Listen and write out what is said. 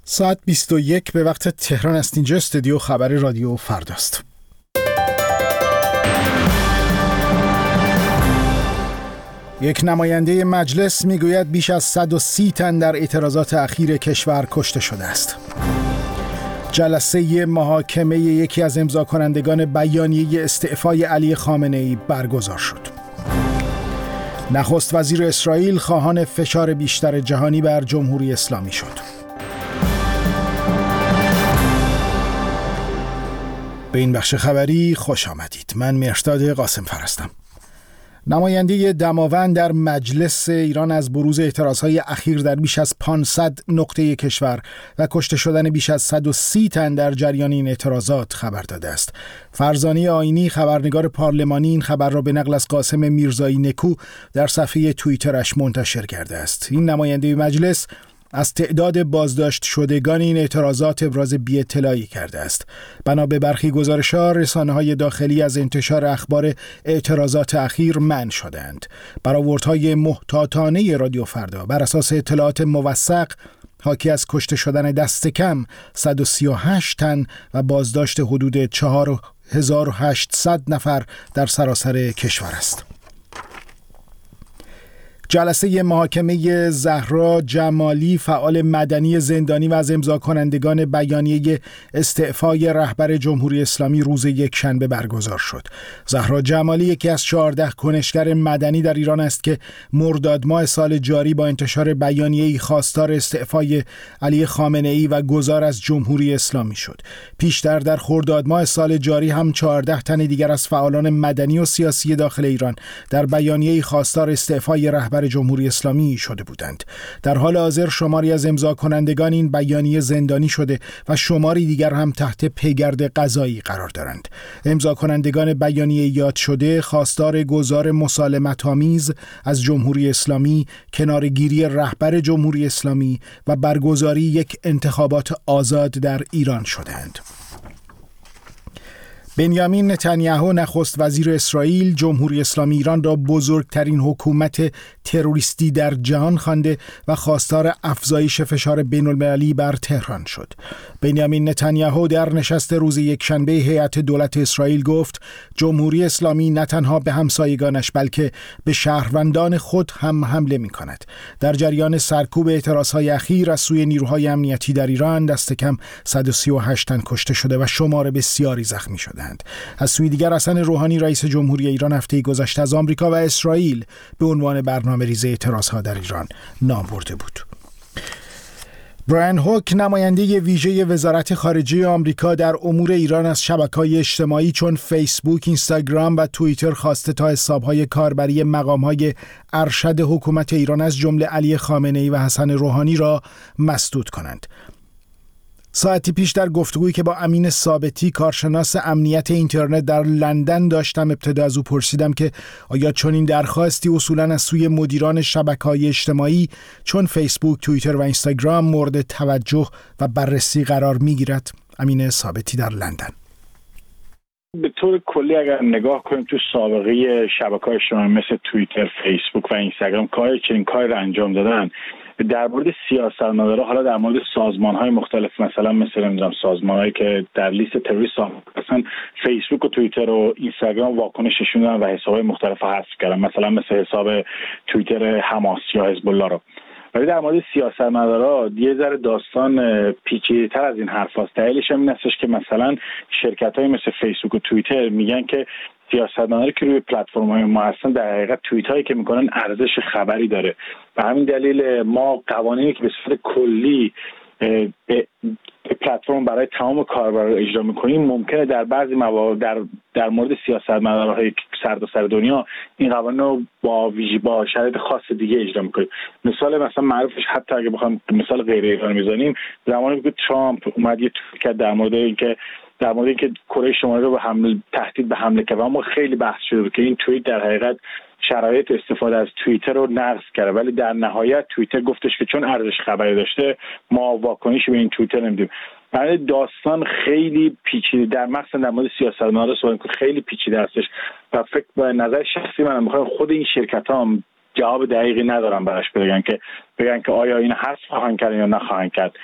ساعت 21 به وقت تهران است. اینجا استودیو خبر رادیو فرداست. یک نماینده مجلس میگوید بیش از 130 تن در اعتراضات اخیر کشور کشته شده است. جلسه محاکمه یکی از امضا کنندگان بیانیه استعفای علی خامنه‌ای برگزار شد. نخست وزیر اسرائیل خواهان فشار بیشتر جهانی بر جمهوری اسلامی شد. به این بخش خبری خوش آمدید. من مهرداد قاسمفر هستم. نماینده دماوند در مجلس ایران از بروز اعتراضهای اخیر در بیش از 500 نقطه کشور و کشته شدن بیش از 130 تن در جریان این اعتراضات خبر داده است. فرزانه آیینی، خبرنگار پارلمانی، این خبر را به نقل از قاسم میرزایی نکو در صفحه توییترش منتشر کرده است. این نماینده مجلس از تعداد بازداشت شدگان این اعتراضات ابراز بی‌اطلاعی کرده است. بنا به برخی گزارش‌ها، رسانه‌های داخلی از انتشار اخبار اعتراضات اخیر منع شدند. برآوردهای محتاطانه رادیو فردا بر اساس اطلاعات موثق حاکی از کشته شدن دست کم 138 تن و بازداشت حدود 4800 نفر در سراسر کشور است. جلسه محاکمه زهرا جمالی، فعال مدنی زندانی و از امضا کنندگان بیانیه استعفای رهبر جمهوری اسلامی، روز یکشنبه برگزار شد. زهرا جمالی یکی از 14 کنشگر مدنی در ایران است که مرداد ماه سال جاری با انتشار بیانیه‌ای خواستار استعفای علی خامنه‌ای و گذار از جمهوری اسلامی شد. پیشتر در خرداد ماه سال جاری هم 14 تن دیگر از فعالان مدنی و سیاسی داخل ایران در بیانیه‌ای خواستار استعفای رهبر جمهوری اسلامی شده بودند. در حال حاضر شماری از امضا کنندگان این بیانیه زندانی شده و شماری دیگر هم تحت پیگرد قضایی قرار دارند. امضا کنندگان بیانیه یاد شده خواستار گذار مسالمت‌آمیز از جمهوری اسلامی، کنارگیری رهبر جمهوری اسلامی و برگزاری یک انتخابات آزاد در ایران شدند. بنیامین نتانیاهو، نخست وزیر اسرائیل، جمهوری اسلامی ایران را بزرگترین حکومت تروریستی در جهان خوانده و خواستار افزایش فشار بین‌المللی بر تهران شد. بنیامین نتانیاهو در نشست روز یکشنبه هیئت دولت اسرائیل گفت جمهوری اسلامی نه تنها به همسایگانش بلکه به شهروندان خود هم حمله می‌کند. در جریان سرکوب اعتراضهای اخیر از سوی نیروهای امنیتی در ایران دست کم 138 تن کشته شده و شمار بسیاری زخمی شده. از سوی دیگر حسن روحانی، رئیس جمهوری ایران، هفته گذشته از آمریکا و اسرائیل به عنوان برنامه‌ریز اعتراضها در ایران نام برده بود. برایان هوک، نماینده ویژه وزارت خارجه آمریکا در امور ایران، از شبکه‌های اجتماعی چون فیسبوک، اینستاگرام و توییتر خواسته تا حساب‌های کاربری مقام‌های ارشد حکومت ایران از جمله علی خامنه‌ای و حسن روحانی را مسدود کنند. ساعتی پیش در گفتگویی که با امین ثابتی، کارشناس امنیت اینترنت در لندن داشتم، ابتدا از او پرسیدم که آیا چنین درخواستی اصولاً از سوی مدیران شبکه‌های اجتماعی چون فیسبوک، توییتر و اینستاگرام مورد توجه و بررسی قرار می‌گیرد؟ امین ثابتی در لندن: به طور کلی اگر نگاه کنیم تو سابقه شبکه‌های اجتماعی مثل توییتر، فیسبوک و اینستاگرام چنین کاری را انجام دادن، در مورد سیاستمدارا، حالا در مورد سازمان‌های مختلف، مثلا مثل سازمان‌هایی که در لیست تروریست هستن، فیسبوک و توییتر و اینستاگرام واکنششون دادن و حساب‌های مختلف حذف کردن، مثلا مثل حساب توییتر حماس یا حزب الله رو. ولی در مورد سیاستمدارا یه ذره داستان پیچیده‌تر از این حرف هست. دلیلش این هستش که مثلا شرکت‌های مثل فیسبوک و توییتر میگن که سیاستمدارایی که روی پلتفرم‌های ما هستن در حقیقت توییت‌هایی که میکنن ارزش خبری داره. به همین دلیل ما قوانینی که به صورت کلی به پلتفرم برای تمام کاربران اجرا میکنیم، ممکنه در بعضی موارد در مورد سیاستمدارهای سرتاسر دنیا این قوانین رو با شرایط خاص دیگه اجرا میکنیم. مثلا معروفش، حتی اگه بخوام مثال غیر ایرانی بزنیم، زمانی که ترامپ اومد یه توییت کرد در مورد اینکه کره شمالی رو تهدید به حمله کرد، اما خیلی بحث شده که این توییت در حقیقت شرایط استفاده از توییتر رو نقض کرده، ولی در نهایت توییتر گفتش که چون ارزش خبری داشته ما واکنشی به این توییتر نمیدیم. برای داستان خیلی پیچیده، در مقصد در مورد سیاستمدارا صحبت که خیلی پیچیده هستش و فکر به نظر شخصی من میخوام خود این شرکت‌ها هم جواب دقیقی ندارن براش بگن که آیا این حذف خواهند کرد یا نخواهند کرد.